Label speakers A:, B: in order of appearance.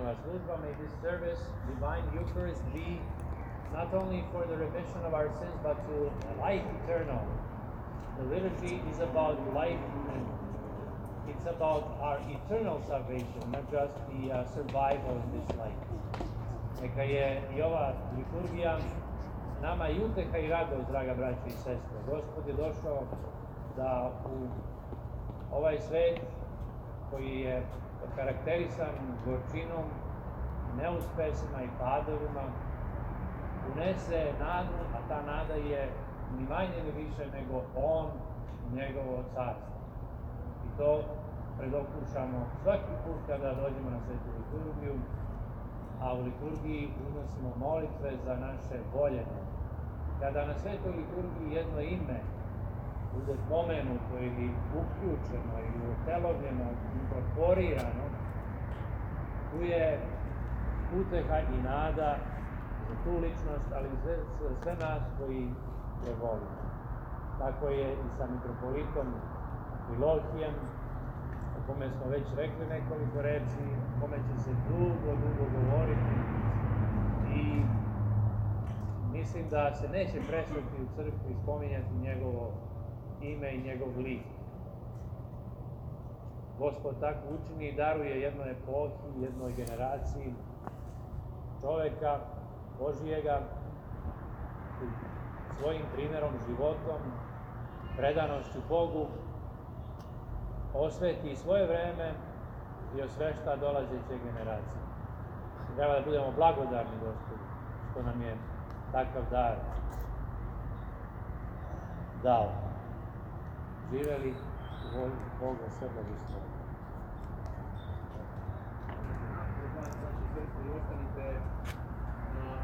A: služba, may this service, divine Eucharist, be not only for the remission of our sins, but to life eternal. The liturgy is about life, and it's about our eternal salvation, not just the survival in this life. Neka je i ova liturgija nama i uteha i radost, draga braća i sestre. Gospod je došao da u ovaj svet koji je karakterisan gorčinom, neuspesima i padovima, unese nadu, a ta nada je ni manje ni više nego On, njegovo carstvo. I to predokušamo svaki put kada dođemo na svetu liturgiju, a u liturgiji unosimo molitve za naše voljene. Kada na svetoj liturgiji jedno ime bude pomenuto ili uključeno ili utelovljeno, inkorporirano, tu je uteha i nada za tu ličnost, ali za sve nas koji je volimo. Tako je i sa mitropolitom Filohijem, o kome smo već rekli nekoliko reči, o kome će se dugo govoriti, i mislim da se neće prestati u crkvi spominjati njegovo ime i njegov lik. Gospod tako učini i daruje jednoj epohi, jednoj generaciji čoveka Božijega, svojim primjerom, životom, predanošću Bogu, osveti svoje vreme i osvešta dolazeće generacije. Treba da budemo blagodarni Gospodu što nam je takav dar dao. Živeli u volji Boga sve blagoslova.